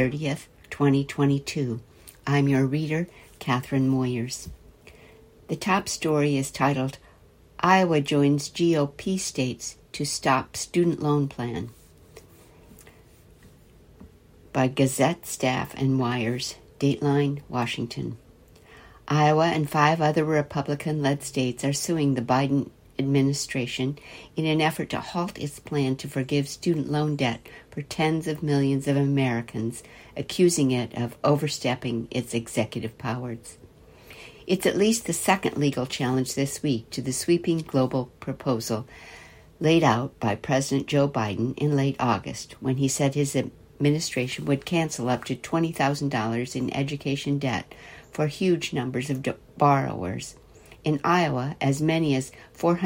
30th, 2022. I'm your reader, Catherine Moyers. The top story is titled, Iowa Joins GOP States to Stop Student Loan Plan, by Gazette staff and wires, Dateline, Washington. Iowa and 5 other Republican-led states are suing the Biden administration in an effort to halt its plan to forgive student loan debt for tens of millions of Americans, accusing it of overstepping its executive powers. It's at least the second legal challenge this week to the sweeping global proposal laid out by President Joe Biden in late August, when he said his administration would cancel up to $20,000 in education debt for huge numbers of borrowers. In Iowa, as many as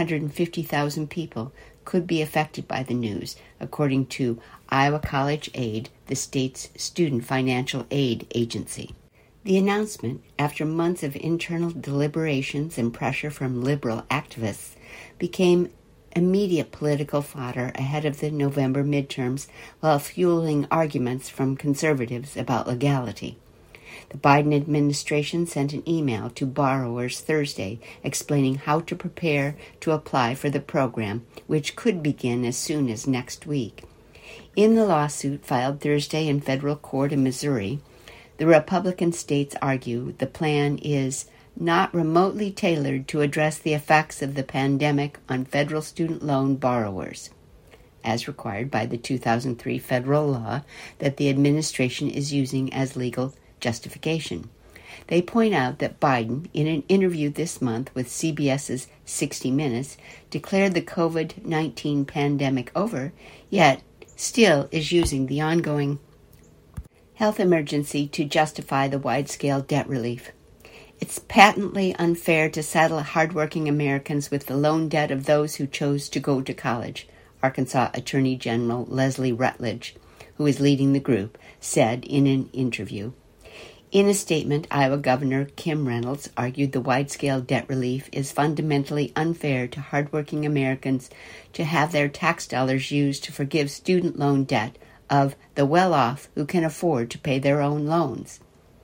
450,000 people could be affected by the news, according to Iowa College Aid, the state's student financial aid agency. The announcement, after months of internal deliberations and pressure from liberal activists, became immediate political fodder ahead of the November midterms, while fueling arguments from conservatives about legality. The Biden administration sent an email to borrowers Thursday explaining how to prepare to apply for the program, which could begin as soon as next week. In the lawsuit filed Thursday in federal court in Missouri, the Republican states argue the plan is not remotely tailored to address the effects of the pandemic on federal student loan borrowers, as required by the 2003 federal law that the administration is using as legal justification. They point out that Biden, in an interview this month with CBS's 60 Minutes, declared the COVID-19 pandemic over, yet still is using the ongoing health emergency to justify the wide-scale debt relief. It's patently unfair to saddle hardworking Americans with the loan debt of those who chose to go to college, Arkansas Attorney General Leslie Rutledge, who is leading the group, said in an interview. In a statement, Iowa Governor Kim Reynolds argued the wide-scale debt relief is fundamentally unfair to hardworking Americans to have their tax dollars used to forgive student loan debt of the well-off who can afford to pay their own loans.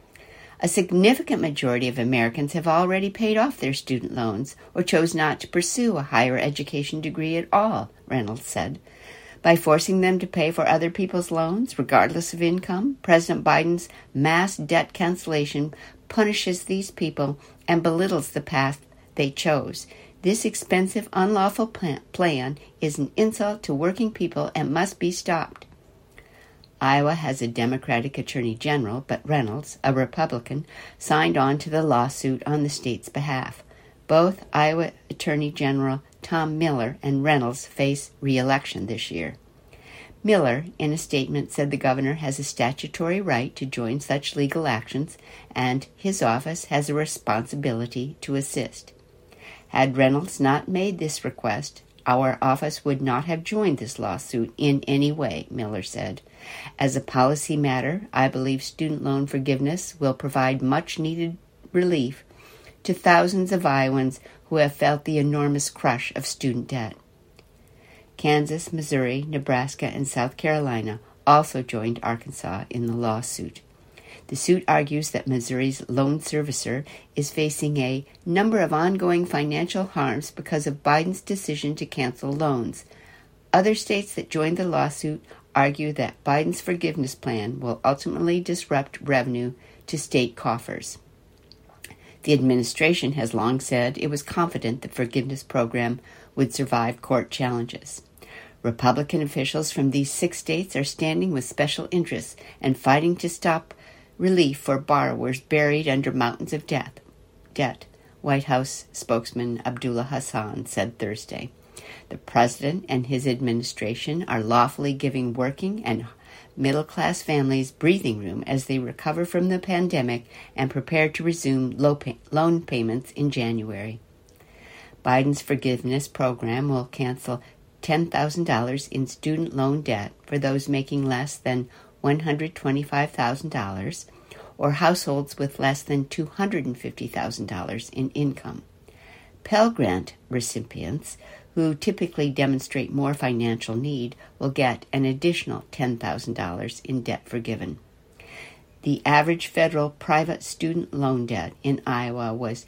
A significant majority of Americans have already paid off their student loans or chose not to pursue a higher education degree at all, Reynolds said. By forcing them to pay for other people's loans, regardless of income, President Biden's mass debt cancellation punishes these people and belittles the path they chose. This expensive, unlawful plan is an insult to working people and must be stopped. Iowa has a Democratic Attorney General, but Reynolds, a Republican, signed on to the lawsuit on the state's behalf. Both Iowa Attorney General Tom Miller and Reynolds face re-election this year. Miller, in a statement, said the governor has a statutory right to join such legal actions, and his office has a responsibility to assist. Had Reynolds not made this request, our office would not have joined this lawsuit in any way, Miller said. As a policy matter, I believe student loan forgiveness will provide much-needed relief to thousands of Iowans who have felt the enormous crush of student debt. Kansas, Missouri, Nebraska, and South Carolina also joined Arkansas in the lawsuit. The suit argues that Missouri's loan servicer is facing a number of ongoing financial harms because of Biden's decision to cancel loans. Other states that joined the lawsuit argue that Biden's forgiveness plan will ultimately disrupt revenue to state coffers. The administration has long said it was confident the forgiveness program would survive court challenges. Republican officials from these 6 states are standing with special interests and fighting to stop relief for borrowers buried under mountains of debt, White House spokesman Abdullah Hassan said Thursday. The president and his administration are lawfully giving working and middle-class families breathing room as they recover from the pandemic and prepare to resume loan payments in January. Biden's forgiveness program will cancel $10,000 in student loan debt for those making less than $125,000 or households with less than $250,000 in income. Pell Grant recipients, who typically demonstrate more financial need, will get an additional $10,000 in debt forgiven. The average federal private student loan debt in Iowa was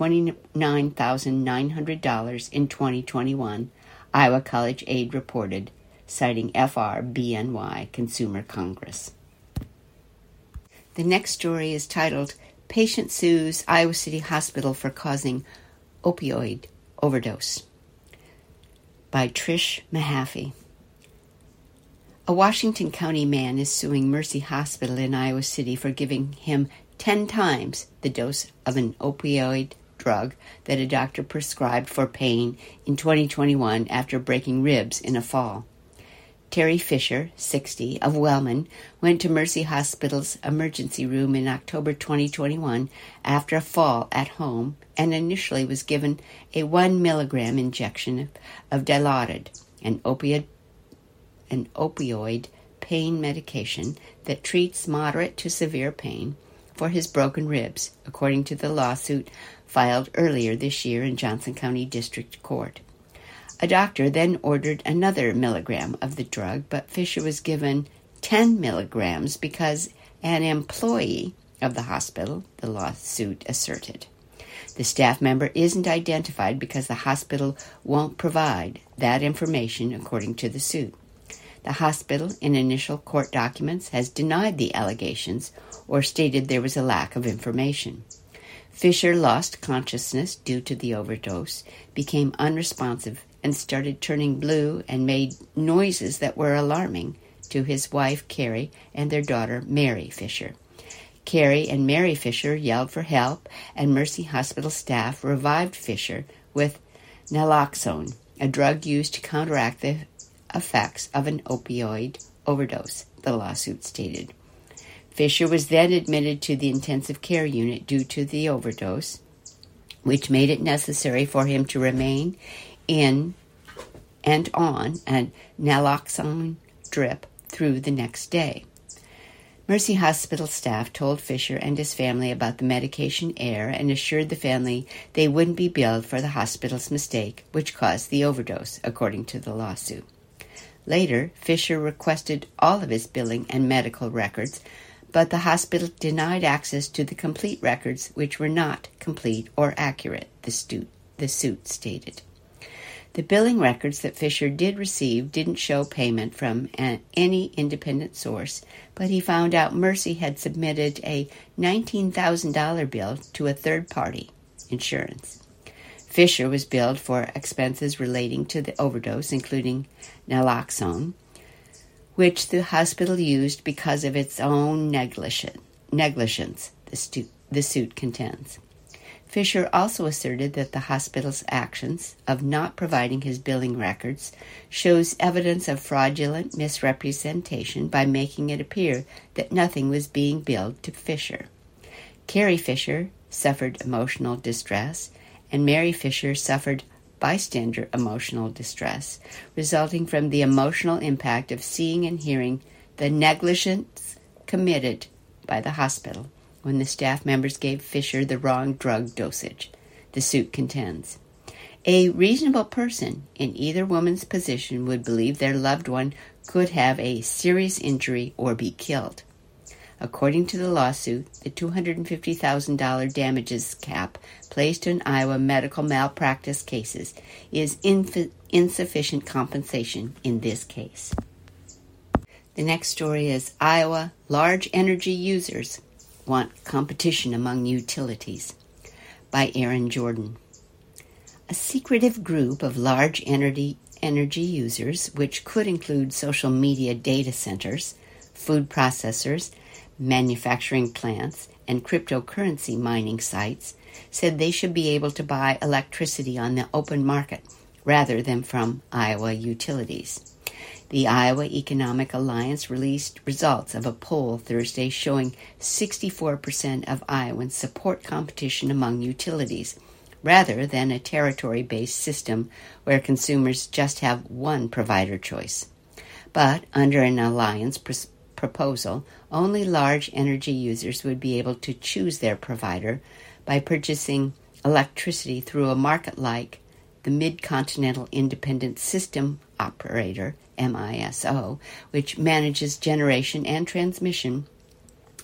$29,900 in 2021, Iowa College Aid reported, citing FRBNY Consumer Congress. The next story is titled, Patient Sues Iowa City Hospital for Causing Opioid Overdose, by Trish Mahaffey. A Washington County man is suing Mercy Hospital in Iowa City for giving him 10 times the dose of an opioid drug that a doctor prescribed for pain in 2021 after breaking ribs in a fall. Terry Fisher, 60, of Wellman, went to Mercy Hospital's emergency room in October 2021 after a fall at home and initially was given a 1 milligram injection of Dilaudid, an opioid pain medication that treats moderate to severe pain for his broken ribs, according to the lawsuit filed earlier this year in Johnson County District Court. A doctor then ordered another milligram of the drug, but Fisher was given 10 milligrams because an employee of the hospital, the lawsuit asserted. The staff member isn't identified because the hospital won't provide that information, according to the suit. The hospital, in initial court documents, has denied the allegations or stated there was a lack of information. Fisher lost consciousness due to the overdose, became unresponsive, and started turning blue and made noises that were alarming to his wife, Carrie, and their daughter, Mary Fisher. Carrie and Mary Fisher yelled for help, and Mercy Hospital staff revived Fisher with naloxone, a drug used to counteract the effects of an opioid overdose, the lawsuit stated. Fisher was then admitted to the intensive care unit due to the overdose, which made it necessary for him to remain in and on a naloxone drip through the next day. Mercy Hospital staff told Fisher and his family about the medication error and assured the family they wouldn't be billed for the hospital's mistake, which caused the overdose, according to the lawsuit. Later, Fisher requested all of his billing and medical records, but the hospital denied access to the complete records, which were not complete or accurate, the suit stated. The billing records that Fisher did receive didn't show payment from any independent source, but he found out Mercy had submitted a $19,000 bill to a third-party insurance. Fisher was billed for expenses relating to the overdose, including naloxone, which the hospital used because of its own negligence, the suit contends. Fisher also asserted that the hospital's actions of not providing his billing records shows evidence of fraudulent misrepresentation by making it appear that nothing was being billed to Fisher. Carrie Fisher suffered emotional distress, and Mary Fisher suffered bystander emotional distress, resulting from the emotional impact of seeing and hearing the negligence committed by the hospital when the staff members gave Fisher the wrong drug dosage, the suit contends. A reasonable person in either woman's position would believe their loved one could have a serious injury or be killed. According to the lawsuit, the $250,000 damages cap placed on Iowa medical malpractice cases is insufficient compensation in this case. The next story is Iowa large energy users want competition among utilities, by Aaron Jordan. A secretive group of large energy users, which could include social media data centers, food processors, manufacturing plants, and cryptocurrency mining sites, said they should be able to buy electricity on the open market rather than from Iowa utilities. The Iowa Economic Alliance released results of a poll Thursday showing 64% of Iowans support competition among utilities, rather than a territory-based system where consumers just have one provider choice. But under an alliance proposal, only large energy users would be able to choose their provider by purchasing electricity through a market like the Mid-Continental Independent System Operator, MISO, which manages generation and transmission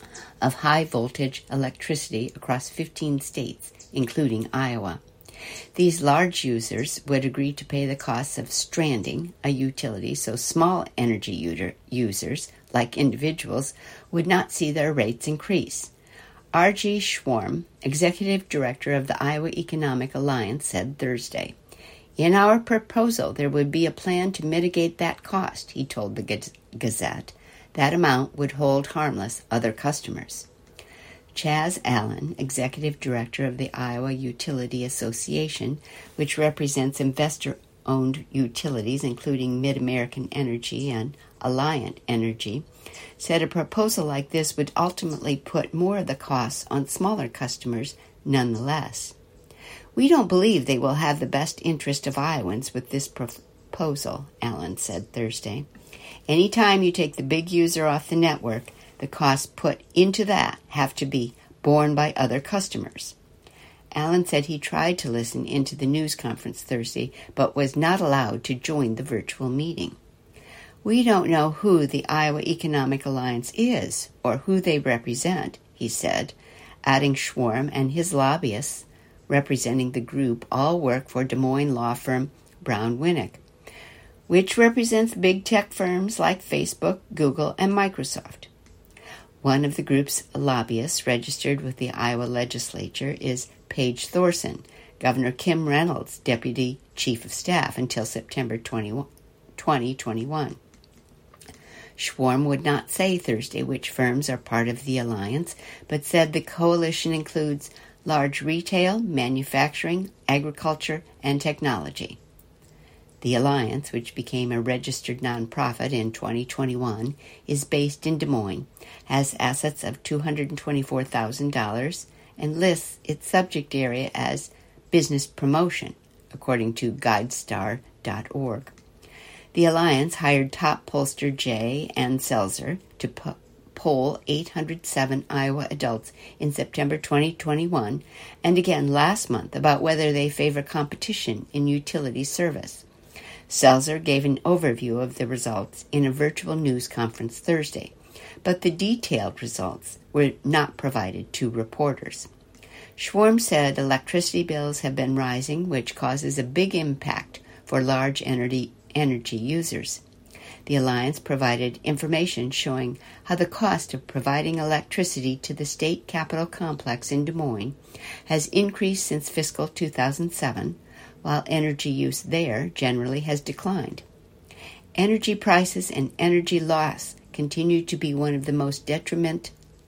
of high-voltage electricity across 15 states, including Iowa. These large users would agree to pay the costs of stranding a utility, so small energy users, like individuals, would not see their rates increase. R.G. Schwarm, executive director of the Iowa Economic Alliance, said Thursday, "In our proposal, there would be a plan to mitigate that cost," he told the Gazette. "That amount would hold harmless other customers." Chaz Allen, executive director of the Iowa Utility Association, which represents investor-owned utilities including Mid-American Energy and Alliant Energy, said a proposal like this would ultimately put more of the costs on smaller customers nonetheless. "We don't believe they will have the best interest of Iowans with this proposal," Allen said Thursday. "Any time you take the big user off the network, the costs put into that have to be borne by other customers." Allen said he tried to listen into the news conference Thursday, but was not allowed to join the virtual meeting. "We don't know who the Iowa Economic Alliance is or who they represent," he said, adding Schwarm and his lobbyists representing the group all work for Des Moines law firm Brown Winnick, which represents big tech firms like Facebook, Google, and Microsoft. One of the group's lobbyists registered with the Iowa legislature is Paige Thorson, Governor Kim Reynolds' deputy chief of staff until September 2021. Schwarm would not say Thursday which firms are part of the alliance, but said the coalition includes large retail, manufacturing, agriculture, and technology. The alliance, which became a registered nonprofit in 2021, is based in Des Moines, has assets of $224,000, and lists its subject area as business promotion, according to GuideStar.org. The alliance hired top pollster J. N. Selzer to poll 807 Iowa adults in September 2021 and again last month about whether they favor competition in utility service. Selzer gave an overview of the results in a virtual news conference Thursday, but the detailed results were not provided to reporters. Schwarm said electricity bills have been rising, which causes a big impact for large energy users. The alliance provided information showing how the cost of providing electricity to the state capitol complex in Des Moines has increased since fiscal 2007, while energy use there generally has declined. Energy prices and energy loss continue to be one of the most determinant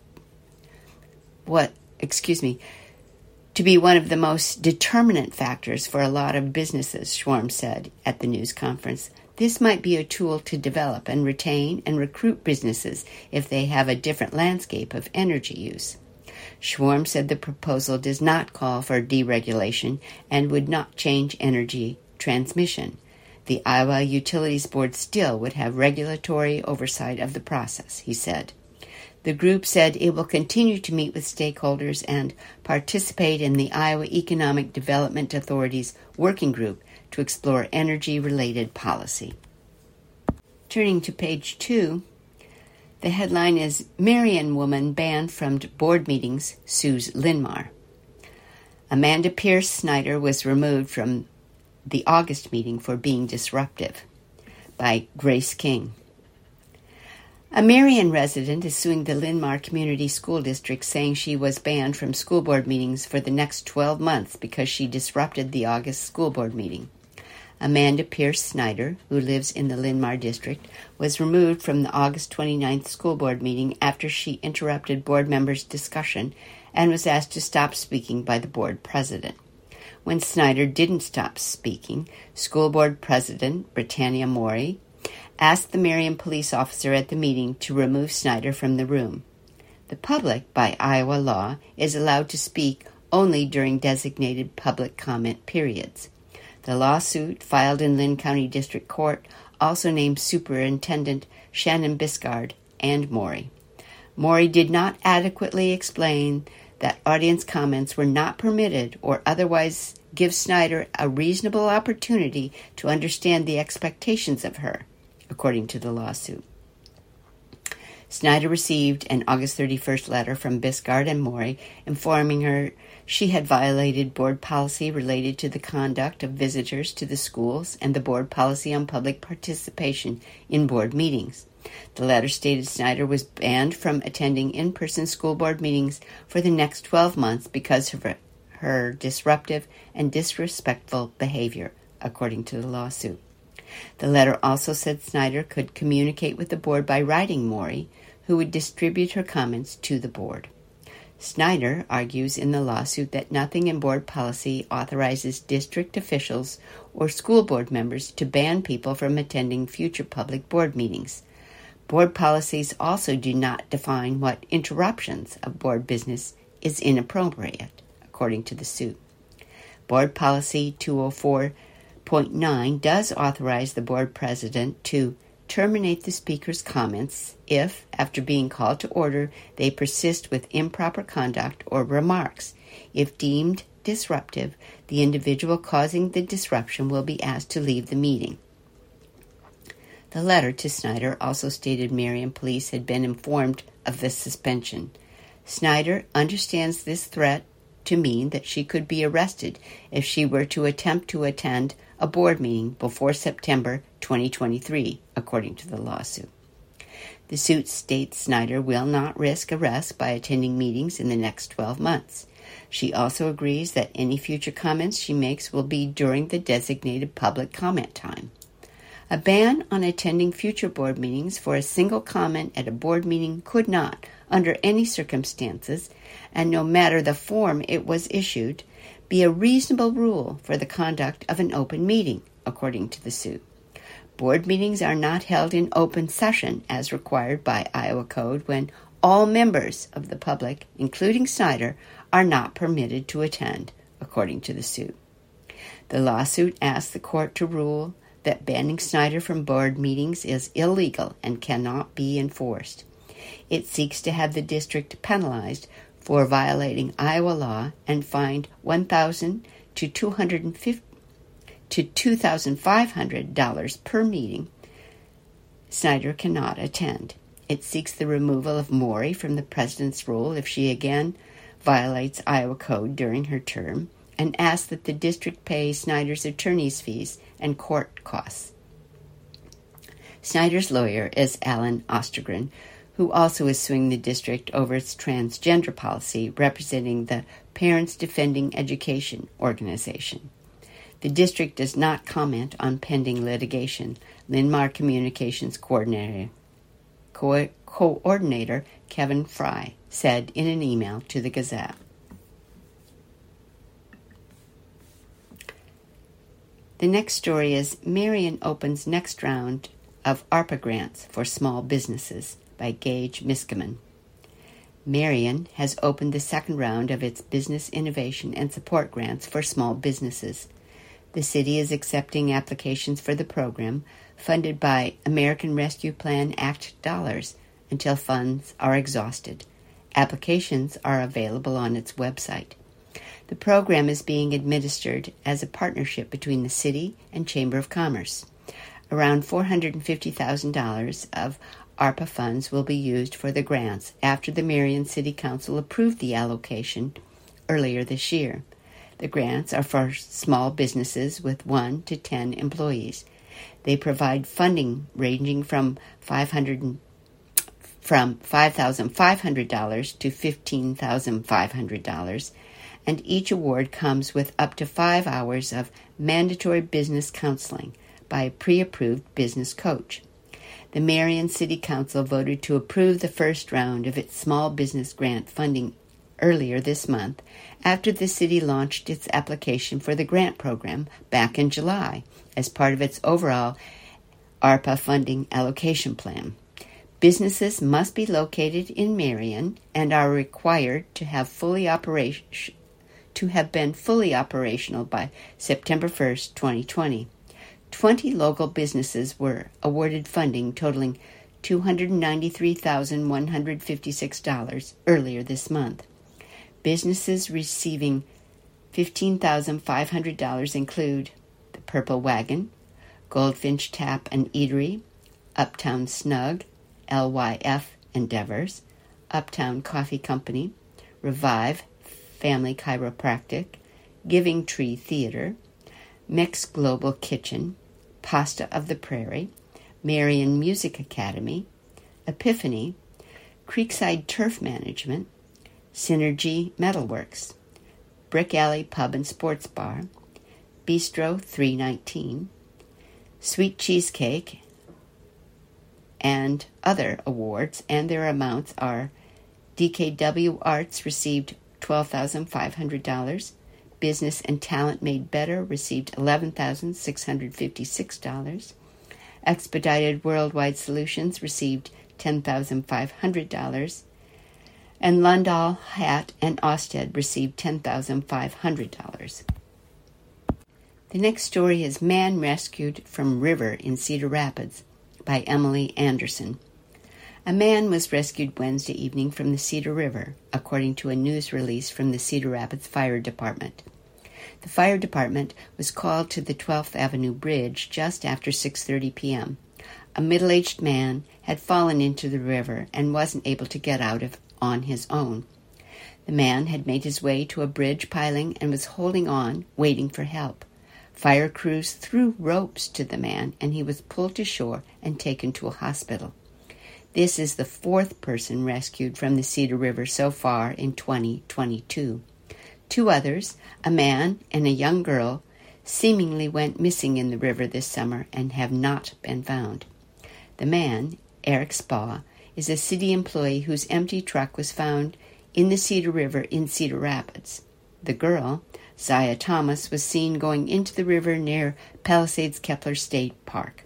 factors for a lot of businesses, Schwarm said at the news conference. This might be a tool to develop and retain and recruit businesses if they have a different landscape of energy use. Schwarm said the proposal does not call for deregulation and would not change energy transmission. The Iowa Utilities Board still would have regulatory oversight of the process, he said. The group said it will continue to meet with stakeholders and participate in the Iowa Economic Development Authority's working group to explore energy-related policy. Turning to page 2, the headline is Marion Woman Banned from Board Meetings Sues Linmar. Amanda Pierce Snyder was removed from the August meeting for being disruptive, by Grace King. A Marion resident is suing the Linmar Community School District, saying she was banned from school board meetings for the next 12 months because she disrupted the August school board meeting. Amanda Pierce Snyder, who lives in the Linmar district, was removed from the August 29th school board meeting after she interrupted board members' discussion and was asked to stop speaking by the board president. When Snyder didn't stop speaking, school board president Britannia Morey asked the Marion police officer at the meeting to remove Snyder from the room. The public, by Iowa law, is allowed to speak only during designated public comment periods. The lawsuit, filed in Linn County District Court, also named Superintendent Shannon Biscard and Morey. Morey did not adequately explain that audience comments were not permitted or otherwise give Snyder a reasonable opportunity to understand the expectations of her, according to the lawsuit. Snyder received an August 31st letter from Biscard and Mori informing her she had violated board policy related to the conduct of visitors to the schools and the board policy on public participation in board meetings. The letter stated Snyder was banned from attending in-person school board meetings for the next 12 months because of her disruptive and disrespectful behavior, according to the lawsuit. The letter also said Snyder could communicate with the board by writing Mori, who would distribute her comments to the board. Snyder argues in the lawsuit that nothing in board policy authorizes district officials or school board members to ban people from attending future public board meetings. Board policies also do not define what interruptions of board business is inappropriate, according to the suit. Board Policy 204.9 does authorize the board president to terminate the speaker's comments if, after being called to order, they persist with improper conduct or remarks. If deemed disruptive, the individual causing the disruption will be asked to leave the meeting. The letter to Snyder also stated Marion police had been informed of the suspension. Snyder understands this threat to mean that she could be arrested if she were to attempt to attend a board meeting before September 2023, according to the lawsuit. The suit states Snyder will not risk arrest by attending meetings in the next 12 months. She also agrees that any future comments she makes will be during the designated public comment time. A ban on attending future board meetings for a single comment at a board meeting could not, under any circumstances, and no matter the form it was issued, be a reasonable rule for the conduct of an open meeting, according to the suit. Board meetings are not held in open session as required by Iowa Code when all members of the public, including Snyder, are not permitted to attend, according to the suit. The lawsuit asked the court to rule that banning Snyder from board meetings is illegal and cannot be enforced. It seeks to have the district penalized for violating Iowa law and fined $1,000 to $2,500 per meeting Snyder cannot attend. It seeks the removal of Mori from the president's role if she again violates Iowa Code during her term, and asks that the district pay Snyder's attorney's fees and court costs. Snyder's lawyer is Alan Ostergren, who also is suing the district over its transgender policy, representing the Parents Defending Education organization. The district does not comment on pending litigation. Linmar Communications Coordinator Kevin Fry said in an email to the Gazette. The next story is Marion opens next round of ARPA grants for small businesses by Gage Miskimen. Marion has opened the second round of its Business Innovation and Support Grants for small businesses. The city is accepting applications for the program funded by American Rescue Plan Act dollars until funds are exhausted. Applications are available on its website. The program is being administered as a partnership between the city and Chamber of Commerce. Around $450,000 of ARPA funds will be used for the grants after the Marion City Council approved the allocation earlier this year. The grants are for small businesses with 1 to 10 employees. They provide funding ranging from $5,500 to $15,500, and each award comes with up to 5 hours of mandatory business counseling by a pre-approved business coach. The Marion City Council voted to approve the first round of its small business grant funding earlier this month after the city launched its application for the grant program back in July as part of its overall ARPA funding allocation plan. Businesses must be located in Marion and are required to have been fully operational by September 1st, 2020. 20 local businesses were awarded funding totaling $293,156 earlier this month. Businesses receiving $15,500 include the Purple Wagon, Goldfinch Tap and Eatery, Uptown Snug, LYF endeavors, Uptown Coffee Company, Revive Family Chiropractic, Giving Tree Theater, Mix Global Kitchen, Pasta of the Prairie, Marion Music Academy, Epiphany, Creekside Turf Management, Synergy Metalworks, Brick Alley Pub and Sports Bar, Bistro 319, Sweet Cheesecake, and other awards, and their amounts are DKW Arts received $12,500, Business and Talent Made Better received $11,656, Expedited Worldwide Solutions received $10,500, and Lundahl, Hatt, and Osted received $10,500. The next story is Man Rescued from River in Cedar Rapids by Emily Anderson. A man was rescued Wednesday evening from the Cedar River, according to a news release from the Cedar Rapids Fire Department. The fire department was called to the 12th Avenue Bridge just after 6:30 p.m. A middle-aged man had fallen into the river and wasn't able to get out on his own. The man had made his way to a bridge piling and was holding on, waiting for help. Fire crews threw ropes to the man, and he was pulled to shore and taken to a hospital. This is the fourth person rescued from the Cedar River so far in 2022. Two others, a man and a young girl, seemingly went missing in the river this summer and have not been found. The man, Eric Spa, is a city employee whose empty truck was found in the Cedar River in Cedar Rapids. The girl, Zaya Thomas, was seen going into the river near Palisades Kepler State Park.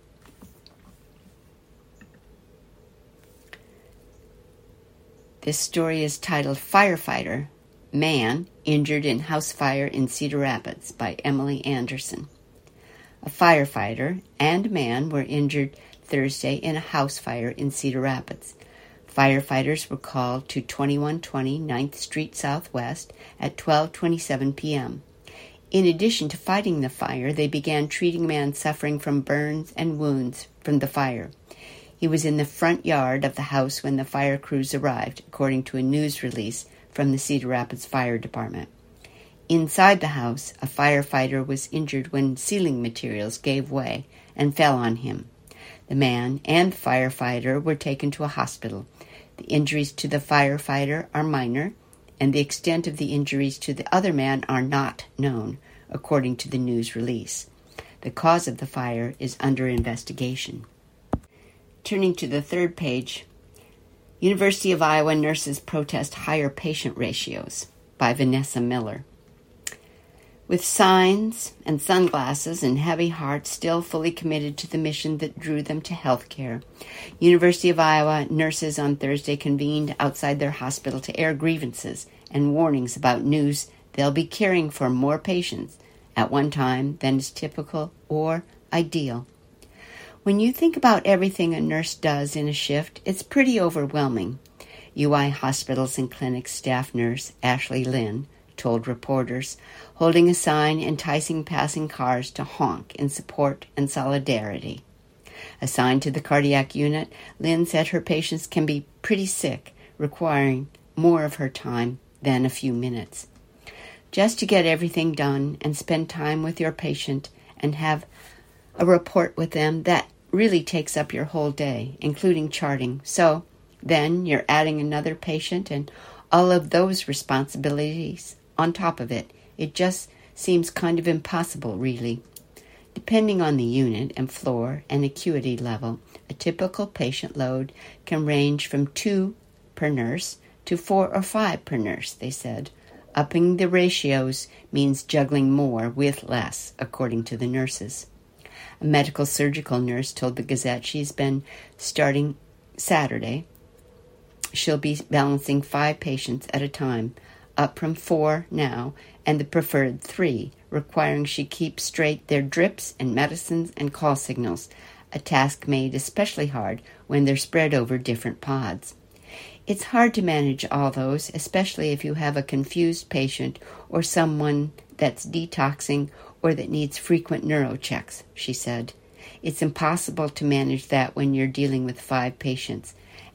This story is titled Firefighter, Man Injured in House Fire in Cedar Rapids by Emily Anderson. A firefighter and man were injured Thursday in a house fire in Cedar Rapids. Firefighters were called to 2120 9th Street Southwest at 12:27 p.m. In addition to fighting the fire, they began treating a man suffering from burns and wounds from the fire. He was in the front yard of the house when the fire crews arrived, according to a news release from the Cedar Rapids Fire Department. Inside the house, a firefighter was injured when ceiling materials gave way and fell on him. The man and firefighter were taken to a hospital. The injuries to the firefighter are minor, and the extent of the injuries to the other man are not known, according to the news release. The cause of the fire is under investigation. Turning to the third page, University of Iowa nurses protest higher patient ratios by Vanessa Miller. With signs and sunglasses and heavy hearts still fully committed to the mission that drew them to healthcare, University of Iowa nurses on Thursday convened outside their hospital to air grievances and warnings about news they'll be caring for more patients at one time than is typical or ideal. When you think about everything a nurse does in a shift, it's pretty overwhelming, UI Hospitals and Clinics staff nurse Ashley Lynn told reporters, holding a sign enticing passing cars to honk in support and solidarity. Assigned to the cardiac unit, Lynn said her patients can be pretty sick, requiring more of her time than a few minutes. Just to get everything done and spend time with your patient and have a report with them, that really takes up your whole day, including charting. So then you're adding another patient and all of those responsibilities on top of it. It just seems kind of impossible, really. Depending on the unit and floor and acuity level, a typical patient load can range from 2 per nurse to 4 or 5 per nurse, they said. Upping the ratios means juggling more with less, according to the nurses. A medical surgical nurse told the Gazette she's been starting Saturday. She'll be balancing 5 patients at a time, up from 4 now, and the preferred 3, requiring she keep straight their drips and medicines and call signals, a task made especially hard when they're spread over different pods. It's hard to manage all those, especially if you have a confused patient or someone that's detoxing or that needs frequent neuro checks, she said. It's impossible to manage that when you're dealing with 5 patients,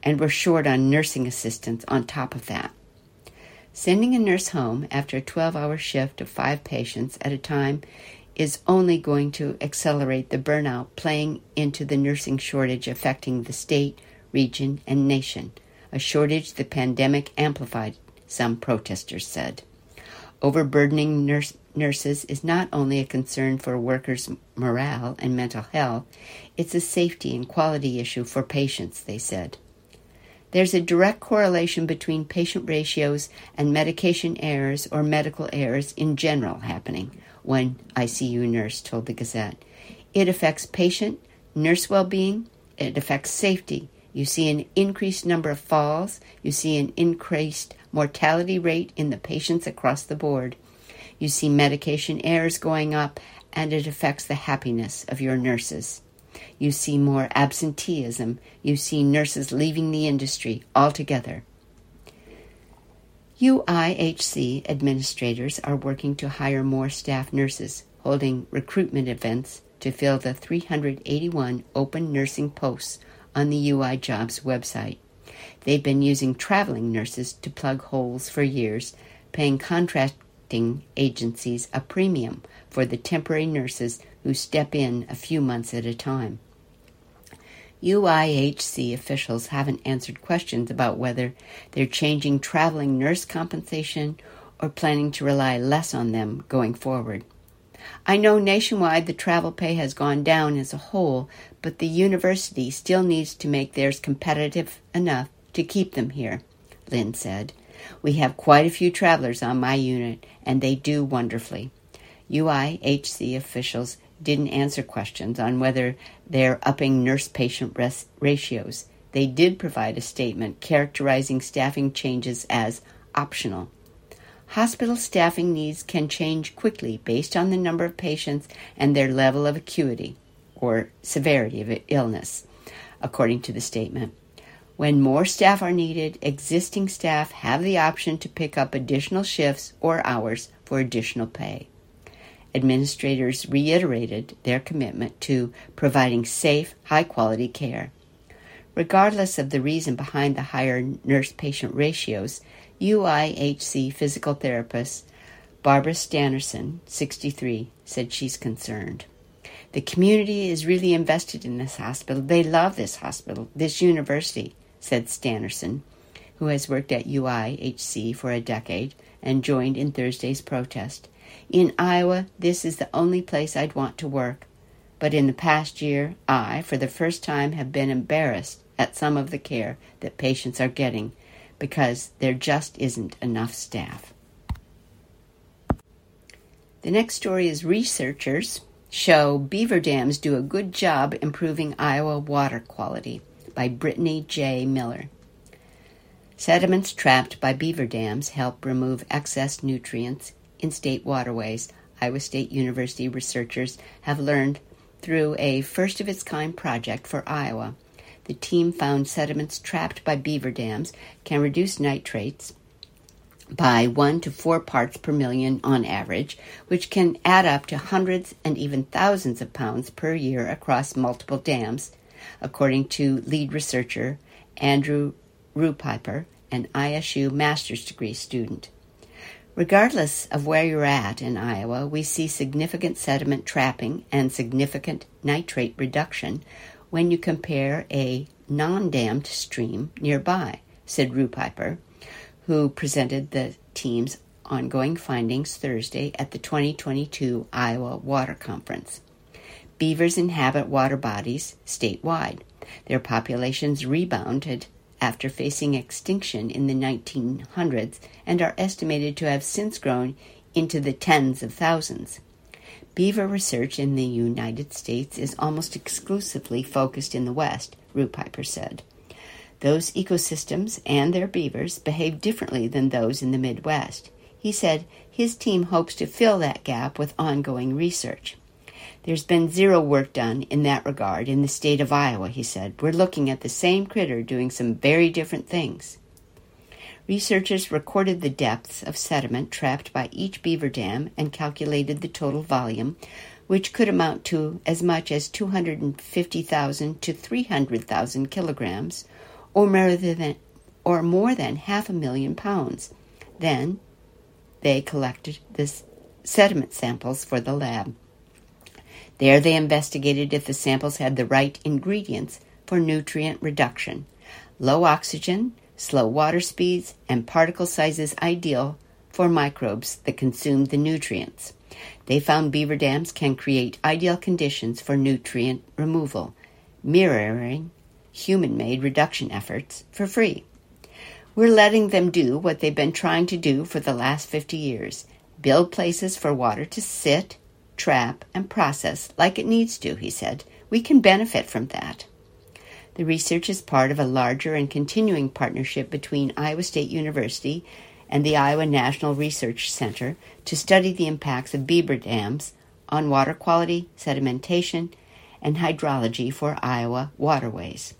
and we're short on nursing assistants on top of that. Sending a nurse home after a 12-hour shift of 5 patients at a time is only going to accelerate the burnout, playing into the nursing shortage affecting the state, region, and nation, a shortage the pandemic amplified, some protesters said. Overburdening nurses is not only a concern for workers' morale and mental health, it's a safety and quality issue for patients, they said. There's a direct correlation between patient ratios and medication errors or medical errors in general happening, one ICU nurse told the Gazette. It affects patient, nurse well-being, it affects safety. You see an increased number of falls, you see an increased mortality rate in the patients across the board. You see medication errors going up, and it affects the happiness of your nurses. You see more absenteeism. You see nurses leaving the industry altogether. UIHC administrators are working to hire more staff nurses, holding recruitment events to fill the 381 open nursing posts on the UI Jobs website. They've been using traveling nurses to plug holes for years, paying contracting agencies a premium for the temporary nurses who step in a few months at a time. UIHC officials haven't answered questions about whether they're changing traveling nurse compensation or planning to rely less on them going forward. I know nationwide the travel pay has gone down as a whole, but the university still needs to make theirs competitive enough to keep them here, Lynn said. We have quite a few travelers on my unit, and they do wonderfully. UIHC officials didn't answer questions on whether they're upping nurse-patient ratios. They did provide a statement characterizing staffing changes as optional. Hospital staffing needs can change quickly based on the number of patients and their level of acuity or severity of illness, according to the statement. When more staff are needed, existing staff have the option to pick up additional shifts or hours for additional pay. Administrators reiterated their commitment to providing safe, high-quality care. Regardless of the reason behind the higher nurse-patient ratios, UIHC physical therapist Barbara Stannerson, 63, said she's concerned. The community is really invested in this hospital. They love this hospital, this university, said Stannerson, who has worked at UIHC for a decade and joined in Thursday's protest. In Iowa, this is the only place I'd want to work. But in the past year, I, for the first time, have been embarrassed at some of the care that patients are getting because there just isn't enough staff. The next story is researchers show beaver dams do a good job improving Iowa water quality, by Brittany J. Miller. Sediments trapped by beaver dams help remove excess nutrients in state waterways, Iowa State University researchers have learned through a first-of-its-kind project for Iowa. The team found sediments trapped by beaver dams can reduce nitrates by 1 to 4 parts per million on average, which can add up to hundreds and even thousands of pounds per year across multiple dams, according to lead researcher Andrew Rupiper, an ISU master's degree student. Regardless of where you're at in Iowa, we see significant sediment trapping and significant nitrate reduction when you compare a non-dammed stream nearby, said Rupiper, who presented the team's ongoing findings Thursday at the 2022 Iowa Water Conference. Beavers inhabit water bodies statewide. Their populations rebounded after facing extinction in the 1900s and are estimated to have since grown into the tens of thousands. Beaver research in the United States is almost exclusively focused in the West, Rupiper said. Those ecosystems and their beavers behave differently than those in the Midwest. He said his team hopes to fill that gap with ongoing research. There's been zero work done in that regard in the state of Iowa, he said. We're looking at the same critter doing some very different things. Researchers recorded the depths of sediment trapped by each beaver dam and calculated the total volume, which could amount to as much as 250,000 to 300,000 kilograms, or more than 500,000 pounds. Then they collected this sediment samples for the lab. There they investigated if the samples had the right ingredients for nutrient reduction: low oxygen, slow water speeds, and particle sizes ideal for microbes that consume the nutrients. They found beaver dams can create ideal conditions for nutrient removal, mirroring human-made reduction efforts for free. We're letting them do what they've been trying to do for the last 50 years, build places for water to sit, trap, and process like it needs to, he said. We can benefit from that. The research is part of a larger and continuing partnership between Iowa State University and the Iowa National Research Center to study the impacts of beaver dams on water quality, sedimentation, and hydrology for Iowa waterways.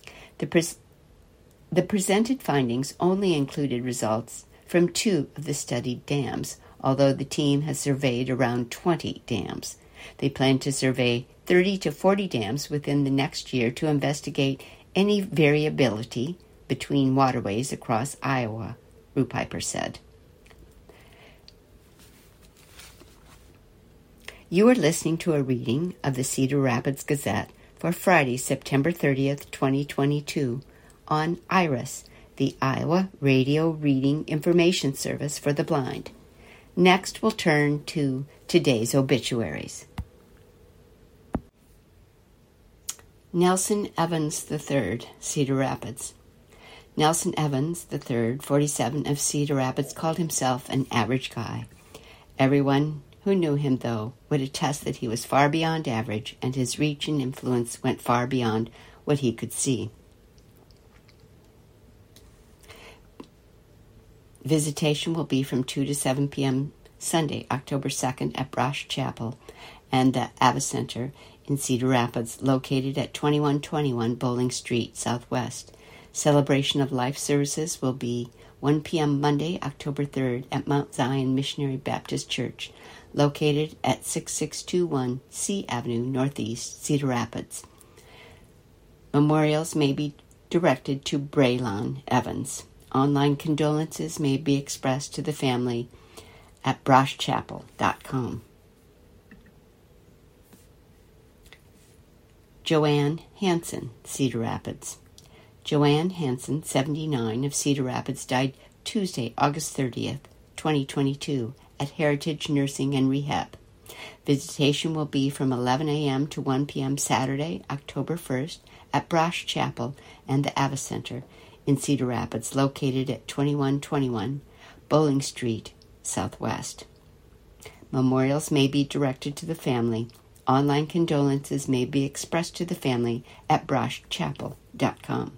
The presented findings only included results from 2 of the studied dams, although the team has surveyed around 20 dams. They plan to survey 30 to 40 dams within the next year to investigate any variability between waterways across Iowa, Rupiper said. You are listening to a reading of the Cedar Rapids Gazette for Friday, September 30th, 2022, on IRIS, the Iowa Radio Reading Information Service for the Blind. Next, we'll turn to today's obituaries. Nelson Evans III, Cedar Rapids. Nelson Evans III, 47, of Cedar Rapids, called himself an average guy. Everyone who knew him, though, would attest that he was far beyond average, and his reach and influence went far beyond what he could see. Visitation will be from 2 to 7 p.m. Sunday, October 2nd at Brosh Chapel and the Ava Center in Cedar Rapids, located at 2121 Bowling Street, Southwest. Celebration of Life services will be 1 p.m. Monday, October 3rd at Mount Zion Missionary Baptist Church, located at 6621 C Avenue Northeast, Cedar Rapids. Memorials may be directed to Braylon Evans. Online condolences may be expressed to the family at broshchapel.com. Joanne Hansen, Cedar Rapids. Joanne Hansen, 79, of Cedar Rapids, died Tuesday, August 30th, 2022, at Heritage Nursing and Rehab. Visitation will be from 11 a.m. to 1 p.m. Saturday, October 1st, at Brosh Chapel and the Ava Center in Cedar Rapids, located at 2121 Bowling Street, Southwest. Memorials may be directed to the family. Online condolences may be expressed to the family at broshchapel.com.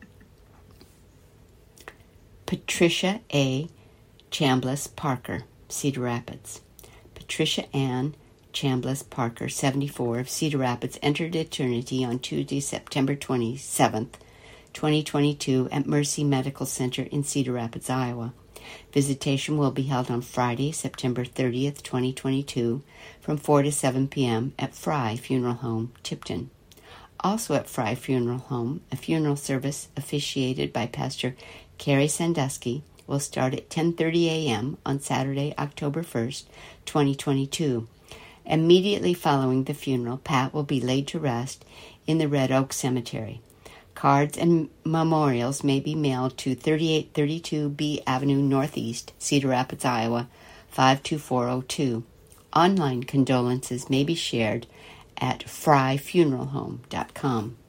Patricia A. Chambliss Parker, Cedar Rapids. Patricia Ann Chambliss Parker, 74, of Cedar Rapids, entered eternity on Tuesday, September 27th, 2022, at Mercy Medical Center in Cedar Rapids, Iowa. Visitation will be held on Friday, September 30th, 2022, from 4 to 7 p.m. at Fry Funeral Home, Tipton. Also at Fry Funeral Home, a funeral service officiated by Pastor Carrie Sandusky will start at 10:30 a.m. on Saturday, October 1st, 2022. Immediately following the funeral, Pat will be laid to rest in the Red Oak Cemetery. Cards and memorials may be mailed to 3832 B Avenue Northeast, Cedar Rapids, Iowa, 52402. Online condolences may be shared at fryfuneralhome.com.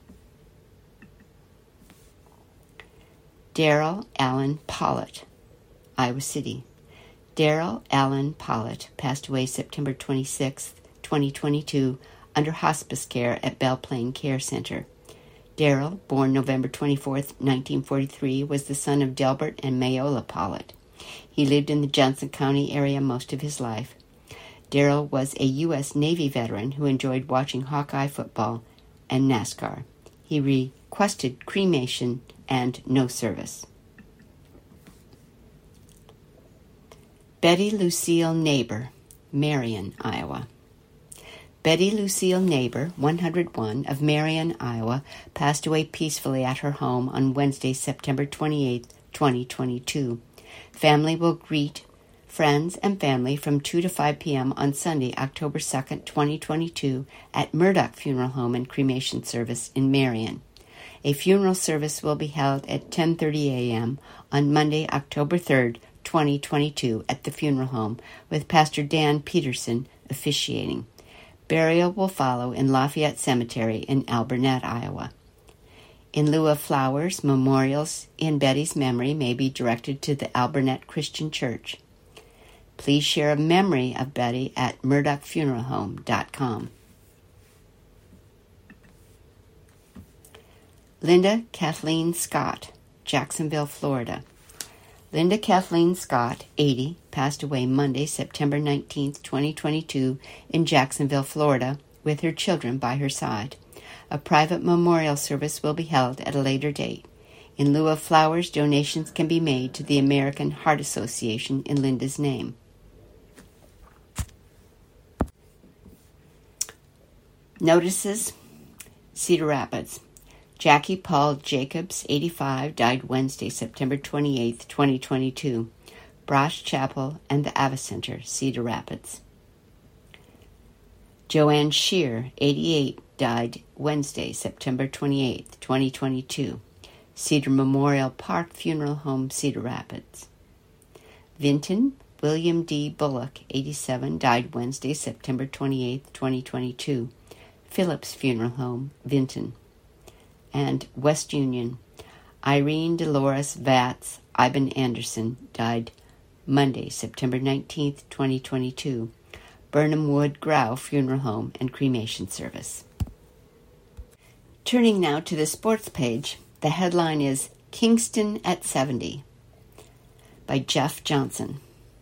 Daryl Allen Pollitt, Iowa City. Daryl Allen Pollitt passed away September 26, 2022, under hospice care at Belle Plaine Care Center. Daryl, born November 24, 1943, was the son of Delbert and Mayola Pollitt. He lived in the Johnson County area most of his life. Daryl was a U.S. Navy veteran who enjoyed watching Hawkeye football and NASCAR. He requested cremation and no service. Betty Lucille Neighbor, Marion, Iowa. Betty Lucille Neighbor, 101, of Marion, Iowa, passed away peacefully at her home on Wednesday, September 28, 2022. Family will greet friends and family from 2 to 5 p.m. on Sunday, October 2nd, 2022, at Murdoch Funeral Home and Cremation Service in Marion. A funeral service will be held at 10:30 a.m. on Monday, October 3rd, 2022, at the funeral home, with Pastor Dan Peterson officiating. Burial will follow in Lafayette Cemetery in Alburnett, Iowa. In lieu of flowers, memorials in Betty's memory may be directed to the Alburnett Christian Church. Please share a memory of Betty at murdochfuneralhome.com. Linda Kathleen Scott, Jacksonville, Florida. Linda Kathleen Scott, 80, passed away Monday, September 19, 2022, in Jacksonville, Florida, with her children by her side. A private memorial service will be held at a later date. In lieu of flowers, donations can be made to the American Heart Association in Linda's name. Notices: Cedar Rapids. Jackie Paul Jacobs, 85, died Wednesday, September 28, 2022. Brosh Chapel and the Ava Center, Cedar Rapids. Joanne Shear, 88, died Wednesday, September 28, 2022. Cedar Memorial Park Funeral Home, Cedar Rapids. Vinton William D. Bullock, 87, died Wednesday, September 28, 2022. Phillips Funeral Home, Vinton. And West Union, Irene Dolores Vatz Iben Anderson, died Monday, September 19, 2022. Burnham Wood Grau Funeral Home and Cremation Service. Turning now to the sports page, the headline is Kingston at 70 by Jeff Johnson.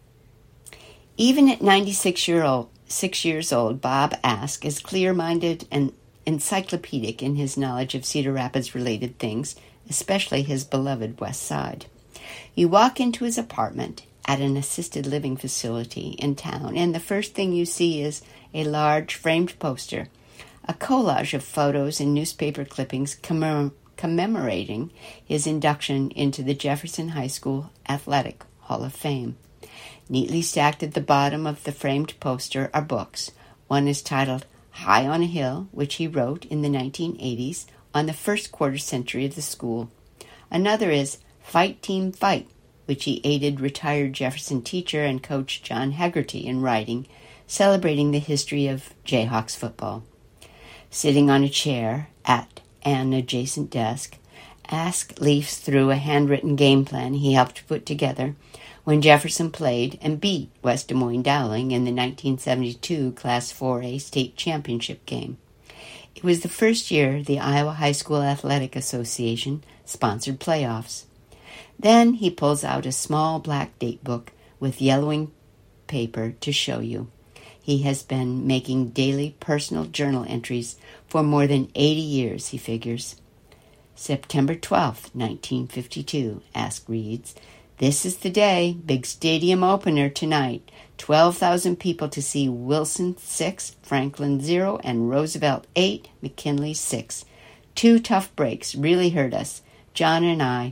Even at 96 years old, Bob Ask is clear-minded and encyclopedic in his knowledge of Cedar Rapids-related things, especially his beloved West Side. You walk into his apartment at an assisted living facility in town, and the first thing you see is a large framed poster, a collage of photos and newspaper clippings commemorating his induction into the Jefferson High School Athletic Hall of Fame. Neatly stacked at the bottom of the framed poster are books. One is titled High on a Hill, which he wrote in the 1980s on the first quarter century of the school. Another is Fight Team Fight, which he aided retired Jefferson teacher and coach John Hegarty in writing, celebrating the history of Jayhawks football. Sitting on a chair at an adjacent desk, Ask leafs through a handwritten game plan he helped put together when Jefferson played and beat West Des Moines Dowling in the 1972 Class 4A state championship game. It was the first year the Iowa High School Athletic Association sponsored playoffs. Then he pulls out a small black date book with yellowing paper to show you. He has been making daily personal journal entries for more than 80 years, he figures. September 12th, 1952, Ask reads, "This is the day, big stadium opener tonight. 12,000 people to see Wilson 6, Franklin 0, and Roosevelt 8, McKinley 6. 2 tough breaks really hurt us, John and I,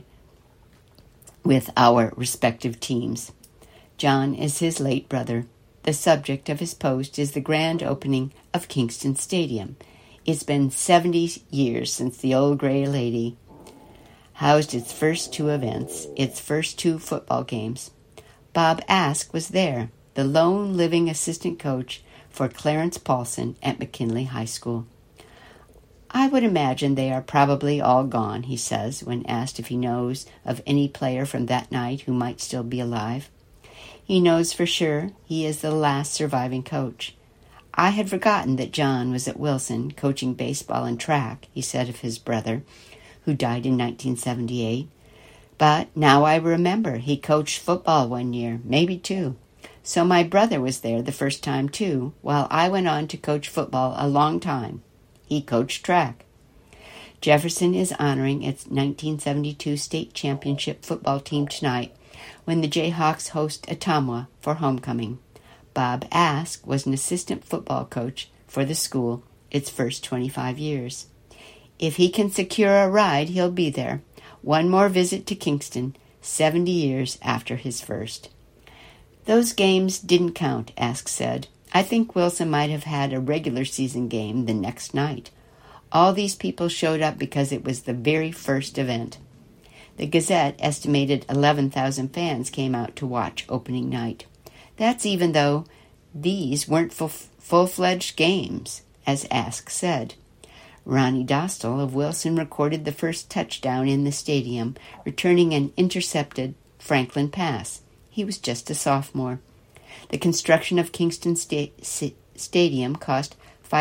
with our respective teams." John is his late brother. The subject of his post is the grand opening of Kingston Stadium. It's been 70 years since the old gray lady housed its first 2 events, its first 2 football games. Bob Ask was there, the lone living assistant coach for Clarence Paulson at McKinley High School. "I would imagine they are probably all gone," he says, when asked if he knows of any player from that night who might still be alive. He knows for sure he is the last surviving coach. "I had forgotten that John was at Wilson coaching baseball and track," he said of his brother, who died in 1978. "But now I remember he coached football one year, maybe 2. So my brother was there the first time too, while I went on to coach football a long time. He coached track." Jefferson is honoring its 1972 state championship football team tonight when the Jayhawks host Ottumwa for homecoming. Bob Ask was an assistant football coach for the school its first 25 years. If he can secure a ride, he'll be there. One more visit to Kingston, 70 years after his first. Those games didn't count, Ask said. I think Wilson might have had a regular season game the next night. All these people showed up because it was the very first event. The Gazette estimated 11,000 fans came out to watch opening night. That's even though these weren't full-fledged games, as Ask said. Ronnie Dostal of Wilson recorded the first touchdown in the stadium, returning an intercepted Franklin pass. He was just a sophomore. The construction of Kingston Stadium cost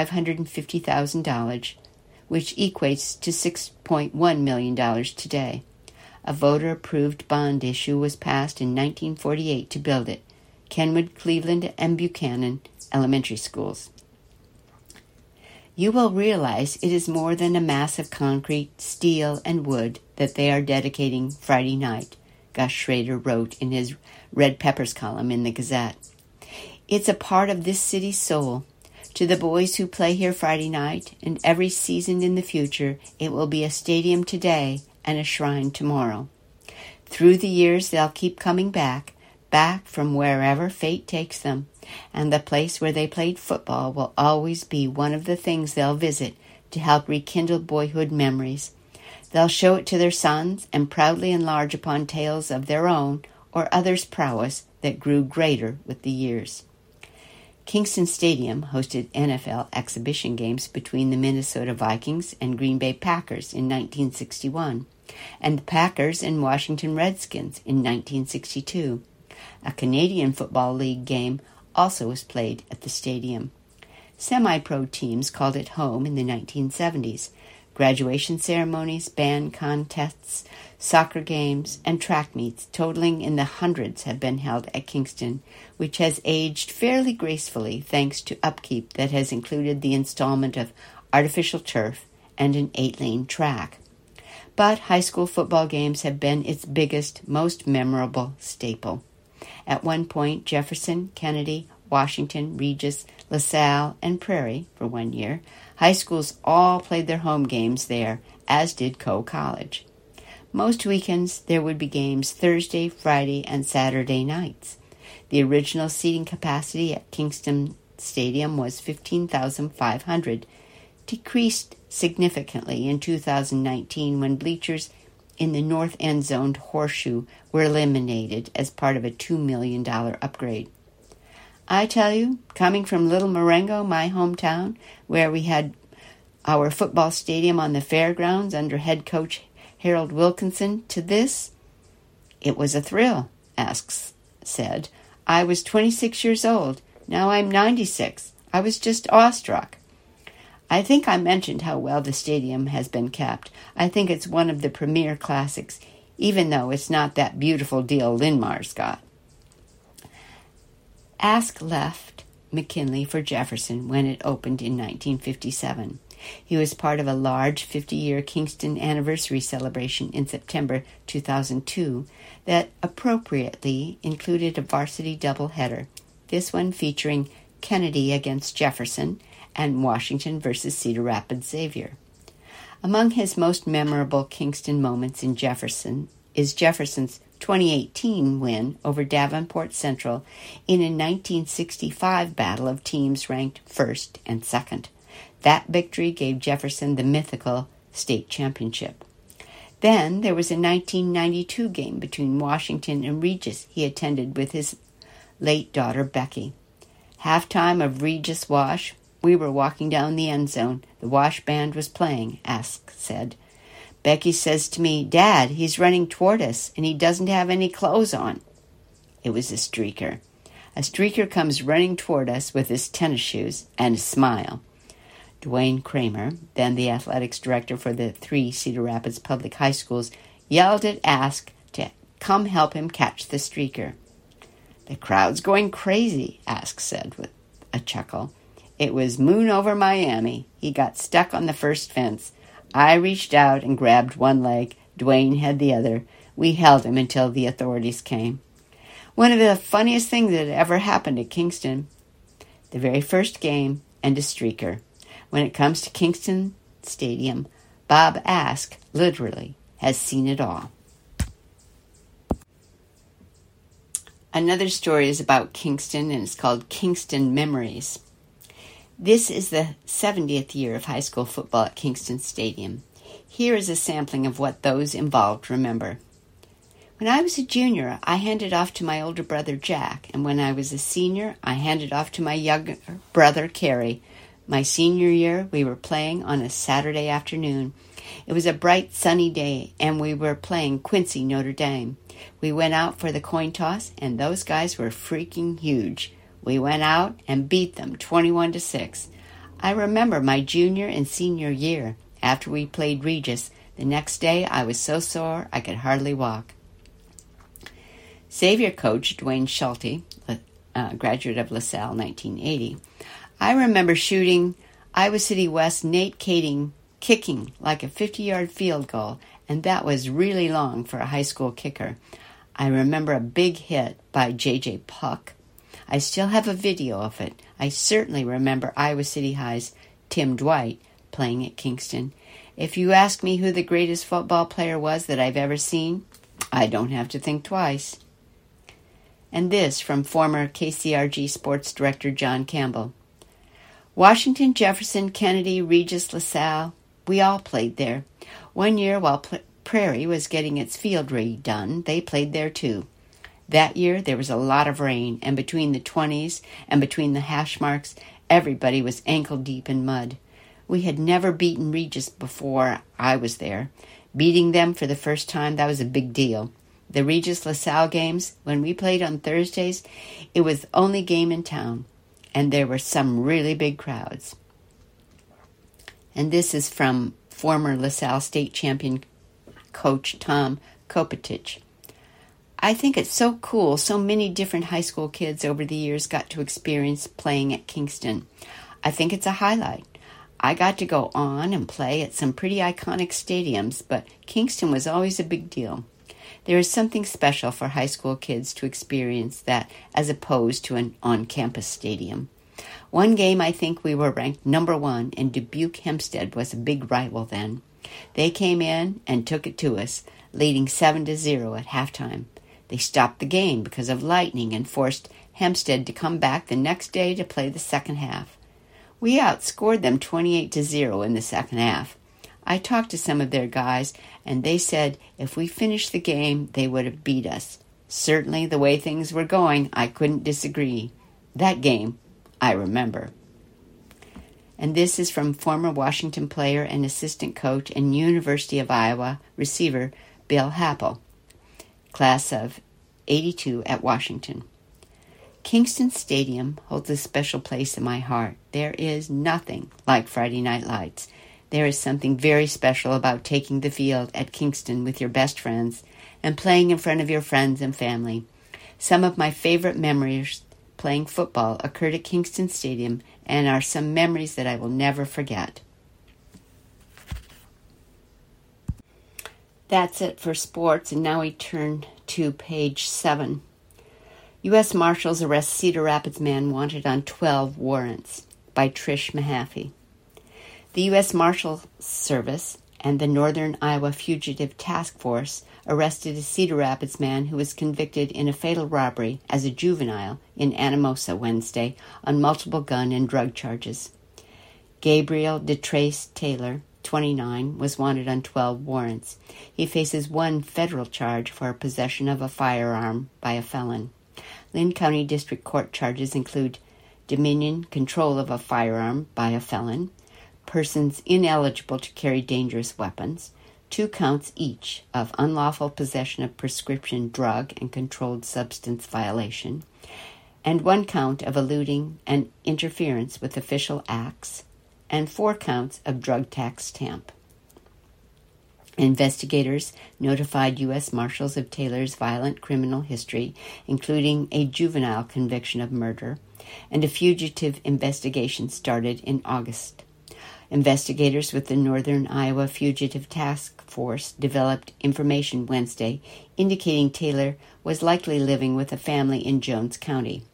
$550,000, which equates to $6.1 million today. A voter-approved bond issue was passed in 1948 to build it. Kenwood, Cleveland, and Buchanan elementary schools. You will realize it is more than a mass of concrete, steel, and wood that they are dedicating Friday night, Gus Schrader wrote in his Red Peppers column in the Gazette. It's a part of this city's soul. To the boys who play here Friday night and every season in the future, it will be a stadium today and a shrine tomorrow. Through the years, they'll keep coming back from wherever fate takes them, and the place where they played football will always be one of the things they'll visit to help rekindle boyhood memories. They'll show it to their sons and proudly enlarge upon tales of their own or others' prowess that grew greater with the years. Kingston Stadium hosted NFL exhibition games between the Minnesota Vikings and Green Bay Packers in 1961, and the Packers and Washington Redskins in 1962. A Canadian Football League game also was played at the stadium. Semi-pro teams called it home in the 1970s. Graduation ceremonies, band contests, soccer games, and track meets totaling in the hundreds have been held at Kingston, which has aged fairly gracefully thanks to upkeep that has included the installment of artificial turf and an 8-lane track. But high school football games have been its biggest, most memorable staple. At one point, Jefferson, Kennedy, Washington, Regis, LaSalle, and Prairie, for 1 year, high schools all played their home games there, as did Coe College. Most weekends, there would be games Thursday, Friday, and Saturday nights. The original seating capacity at Kingston Stadium was 15,500, decreased significantly in 2019 when bleachers in the north end zoned horseshoe were eliminated as part of a $2 million upgrade. I tell you, coming from Little Marengo, my hometown, where we had our football stadium on the fairgrounds under head coach Harold Wilkinson, to this, it was a thrill, Asks said. I was 26 years old. Now I'm 96. I was just awestruck. I think I mentioned how well the stadium has been kept. I think it's one of the premier classics, even though it's not that beautiful deal Linmar's got. Ask left McKinley for Jefferson when it opened in 1957. He was part of a large 50-year Kingston anniversary celebration in September 2002 that appropriately included a varsity doubleheader, this one featuring Kennedy against Jefferson and Washington versus Cedar Rapids Xavier. Among his most memorable Kingston moments in Jefferson is Jefferson's 2018 win over Davenport Central in a 1965 battle of teams ranked first and second. That victory gave Jefferson the mythical state championship. Then there was a 1992 game between Washington and Regis he attended with his late daughter Becky. Halftime of Regis Wash, we were walking down the end zone. The Wash band was playing, Ask said. Becky says to me, Dad, he's running toward us, and he doesn't have any clothes on. It was a streaker. A streaker comes running toward us with his tennis shoes and a smile. Dwayne Kramer, then the athletics director for the 3 Cedar Rapids public high schools, yelled at Ask to come help him catch the streaker. The crowd's going crazy, Ask said with a chuckle. It was moon over Miami. He got stuck on the first fence. I reached out and grabbed one leg. Dwayne had the other. We held him until the authorities came. One of the funniest things that ever happened at Kingston. The very first game, and a streaker. When it comes to Kingston Stadium, Bob Ask literally has seen it all. Another story is about Kingston, and it's called Kingston Memories. This is the 70th year of high school football at Kingston Stadium. Here is a sampling of what those involved remember. When I was a junior, I handed off to my older brother Jack, and when I was a senior, I handed off to my younger brother Kerry. My senior year, we were playing on a Saturday afternoon. It was a bright, sunny day, and we were playing Quincy Notre Dame. We went out for the coin toss, and those guys were freaking huge. We went out and beat them 21-6. I remember my junior and senior year. After we played Regis, the next day I was so sore I could hardly walk. Xavier coach Dwayne Schulte, graduate of LaSalle 1980, I remember shooting Iowa City West Nate Kading kicking like a 50-yard field goal, and that was really long for a high school kicker. I remember a big hit by J.J. Puck. I still have a video of it. I certainly remember Iowa City High's Tim Dwight playing at Kingston. If you ask me who the greatest football player was that I've ever seen, I don't have to think twice. And this from former KCRG sports director John Campbell. Washington, Jefferson, Kennedy, Regis, LaSalle, we all played there. One year while Prairie was getting its field redone, they played there too. That year there was a lot of rain, and between the 20s and between the hash marks, everybody was ankle deep in mud. We had never beaten Regis before I was there. Beating them for the first time, that was a big deal. The Regis-LaSalle games, when we played on Thursdays, it was the only game in town, and there were some really big crowds. And this is from former LaSalle state champion coach Tom Kopetich. I think it's so cool so many different high school kids over the years got to experience playing at Kingston. I think it's a highlight. I got to go on and play at some pretty iconic stadiums, but Kingston was always a big deal. There is something special for high school kids to experience that as opposed to an on-campus stadium. One game I think we were ranked number 1, and Dubuque Hempstead was a big rival then. They came in and took it to us, leading 7-0 at halftime. They stopped the game because of lightning and forced Hempstead to come back the next day to play the second half. We outscored them 28-0 in the second half. I talked to some of their guys, and they said if we finished the game, they would have beat us. Certainly, the way things were going, I couldn't disagree. That game, I remember. And this is from former Washington player and assistant coach and University of Iowa receiver Bill Happel, class of 82 at Washington. Kingston Stadium holds a special place in my heart. There is nothing like Friday Night Lights. There is something very special about taking the field at Kingston with your best friends and playing in front of your friends and family. Some of my favorite memories playing football occurred at Kingston Stadium and are some memories that I will never forget. That's it for sports, and now we turn to page 7. U.S. Marshals arrest Cedar Rapids man wanted on 12 warrants, by Trish Mahaffey. The U.S. Marshals Service and the Northern Iowa Fugitive Task Force arrested a Cedar Rapids man who was convicted in a fatal robbery as a juvenile in Anamosa Wednesday on multiple gun and drug charges. Gabriel DeTrace Taylor, 29, was wanted on 12 warrants. He faces one federal charge for possession of a firearm by a felon. Lynn County District Court charges include dominion, control of a firearm by a felon, persons ineligible to carry dangerous weapons, 2 counts each of unlawful possession of prescription drug and controlled substance violation, and 1 count of eluding and interference with official acts, and 4 counts of drug tax stamp. Investigators notified U.S. Marshals of Taylor's violent criminal history, including a juvenile conviction of murder, and a fugitive investigation started in August. Investigators with the Northern Iowa Fugitive Task Force developed information Wednesday indicating Taylor was likely living with a family in Jones County.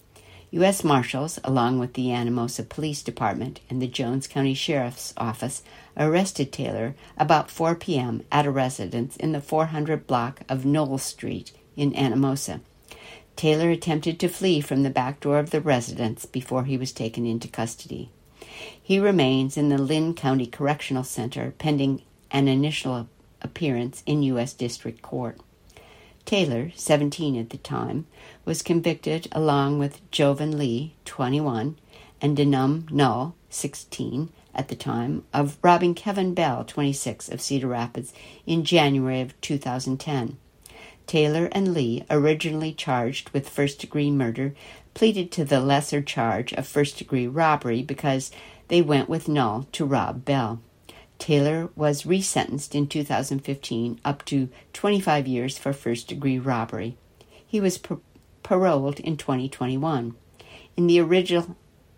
U.S. Marshals, along with the Anamosa Police Department and the Jones County Sheriff's Office, arrested Taylor about 4 p.m. at a residence in the 400 block of Knoll Street in Anamosa. Taylor attempted to flee from the back door of the residence before he was taken into custody. He remains in the Lynn County Correctional Center pending an initial appearance in U.S. District Court. Taylor, 17 at the time, was convicted along with Jovan Lee, 21, and Denum Null, 16, at the time, of robbing Kevin Bell, 26, of Cedar Rapids in January of 2010. Taylor and Lee, originally charged with first-degree murder, pleaded to the lesser charge of first-degree robbery because they went with Null to rob Bell. Taylor was resentenced in 2015 up to 25 years for first-degree robbery. He was paroled in 2021. In the original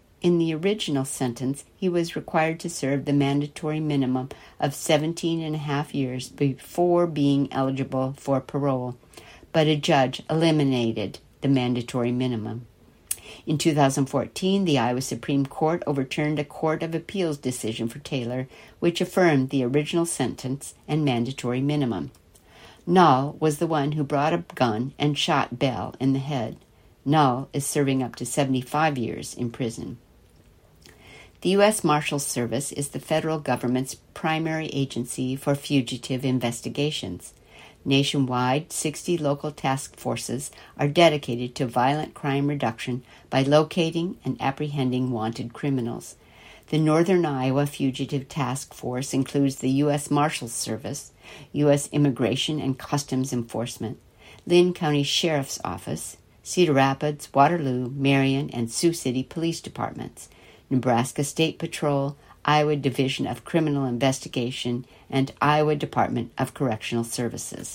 sentence, he was required to serve the mandatory minimum of 17 and a half years before being eligible for parole, but a judge eliminated the mandatory minimum. In 2014, the Iowa Supreme Court overturned a Court of Appeals decision for Taylor, which affirmed the original sentence and mandatory minimum. Null was the one who brought a gun and shot Bell in the head. Null is serving up to 75 years in prison. The U.S. Marshals Service is the federal government's primary agency for fugitive investigations. Nationwide, 60 local task forces are dedicated to violent crime reduction by locating and apprehending wanted criminals. The Northern Iowa Fugitive Task Force includes the U.S. Marshals Service, U.S. Immigration and Customs Enforcement, Lynn County Sheriff's Office, Cedar Rapids, Waterloo, Marion, and Sioux City Police Departments, Nebraska State Patrol, Iowa Division of Criminal Investigation, and Iowa Department of Correctional Services.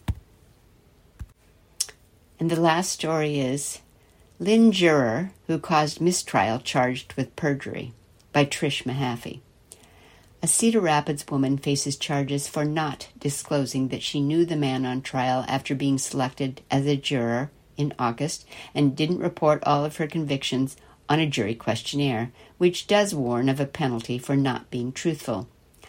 And the last story is Lynn Juror Who Caused Mistrial Charged with Perjury by Trish Mahaffey. A Cedar Rapids woman faces charges for not disclosing that she knew the man on trial after being selected as a juror in August and didn't report all of her convictions on a jury questionnaire, which does warn of a penalty for not being truthful.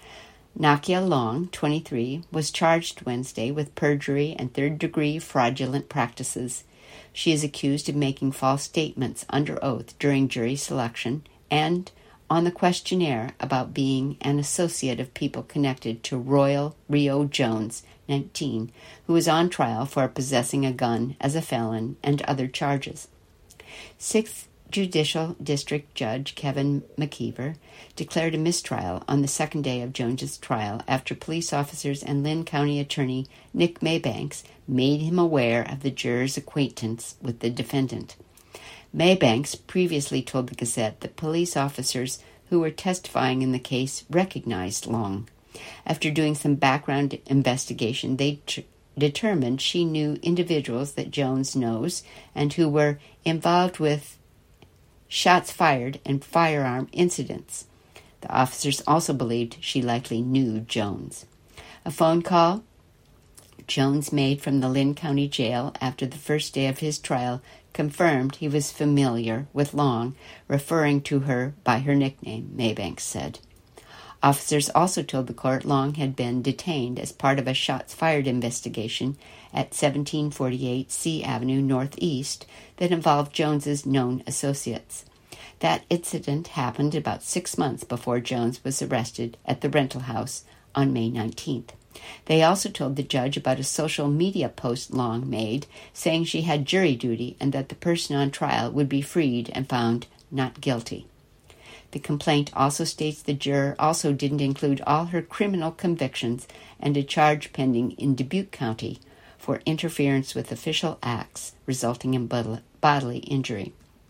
Nakia Long, 23, was charged Wednesday with perjury and third-degree fraudulent practices. She is accused of making false statements under oath during jury selection and on the questionnaire about being an associate of people connected to Royal Rio Jones, 19, who was on trial for possessing a gun as a felon and other charges. 6th Judicial District Judge Kevin McKeever declared a mistrial on the second day of Jones's trial after police officers and Lynn County Attorney Nick Maybanks made him aware of the juror's acquaintance with the defendant. Maybanks previously told the Gazette that police officers who were testifying in the case recognized Long. After doing some background investigation, they determined she knew individuals that Jones knows and who were involved with shots fired and firearm incidents. The officers also believed she likely knew Jones. A phone call Jones made from the Lynn County Jail after the first day of his trial confirmed he was familiar with Long, referring to her by her nickname, Maybanks said. Officers also told the court Long had been detained as part of a shots-fired investigation at 1748 C Avenue Northeast that involved Jones's known associates. That incident happened about 6 months before Jones was arrested at the rental house on May 19th. They also told the judge about a social media post Long made saying she had jury duty and that the person on trial would be freed and found not guilty. The complaint also states the juror also didn't include all her criminal convictions and a charge pending in Dubuque County for interference with official acts resulting in bodily injury.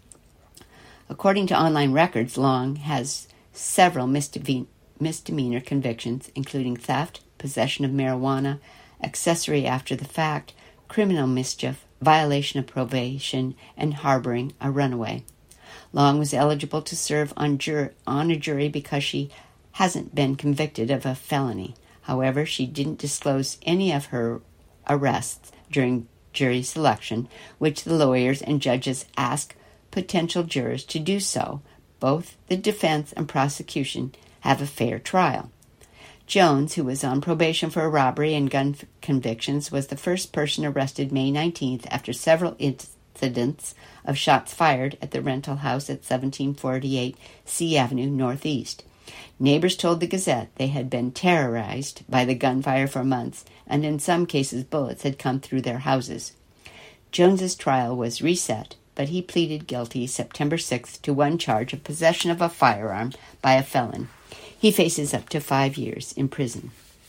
According to online records, Long has several misdemeanor convictions, including theft, possession of marijuana, accessory after the fact, criminal mischief, violation of probation, and harboring a runaway. Long was eligible to serve on a jury because she hasn't been convicted of a felony. However, she didn't disclose any of her arrests during jury selection, which the lawyers and judges asked potential jurors to do so. Both the defense and prosecution have a fair trial. Jones, who was on probation for a robbery and gun convictions, was the first person arrested May 19th after several incidents of shots fired at the rental house at 1748 C Avenue Northeast. Neighbors told the Gazette they had been terrorized by the gunfire for months, and in some cases bullets had come through their houses. Jones's trial was reset, but he pleaded guilty September 6th to one charge of possession of a firearm by a felon. He faces up to 5 years in prison.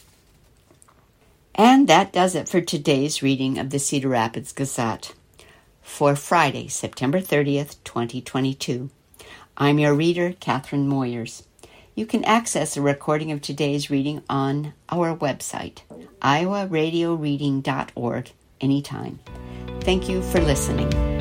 And that does it for today's reading of the Cedar Rapids Gazette for Friday, September 30th, 2022. I'm your reader, Catherine Moyers. You can access a recording of today's reading on our website, iowaradioreading.org, anytime. Thank you for listening.